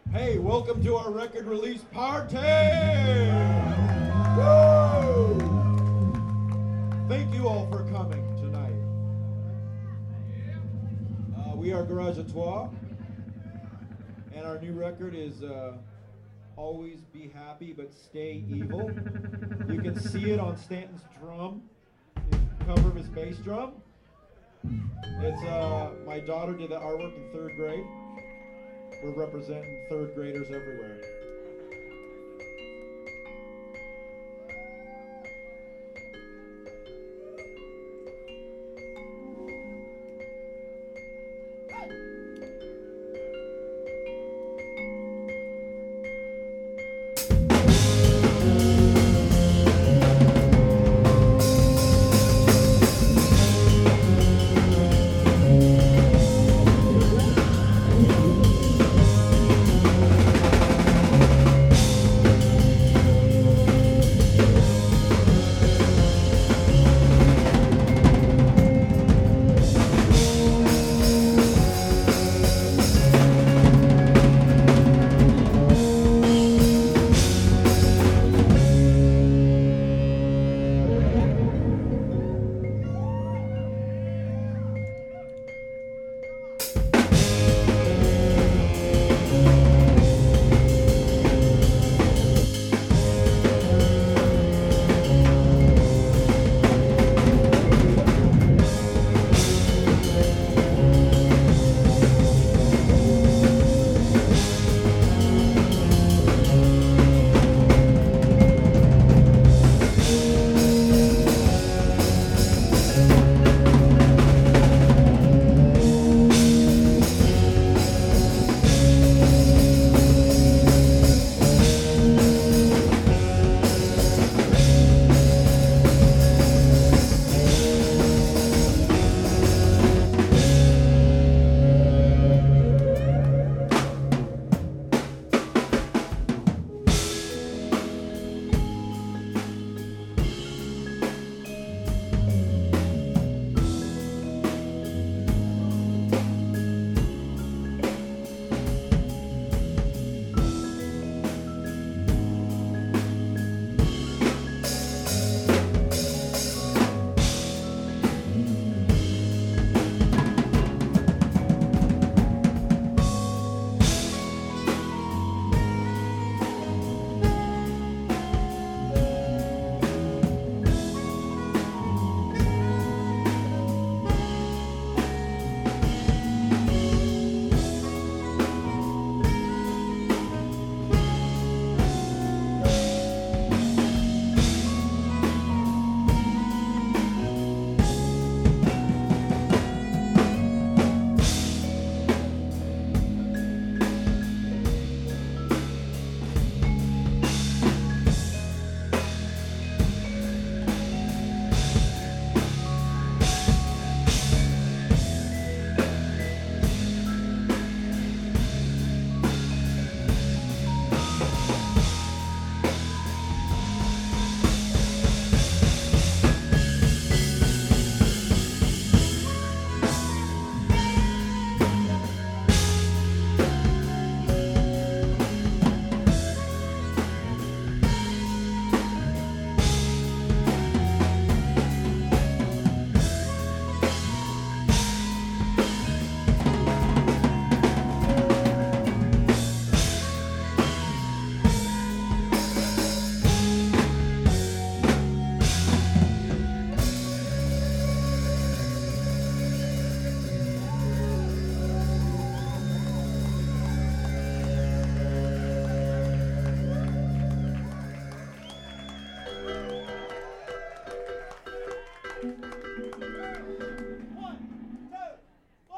Hey, welcome to our record release party! Woo! Thank you all for coming tonight. We are Garage à Trois, and our new record is Always Be Happy But Stay Evil. You can see it on Stanton's drum, the cover of his bass drum. It's my daughter did the artwork in 3rd grade. We're representing 3rd graders everywhere.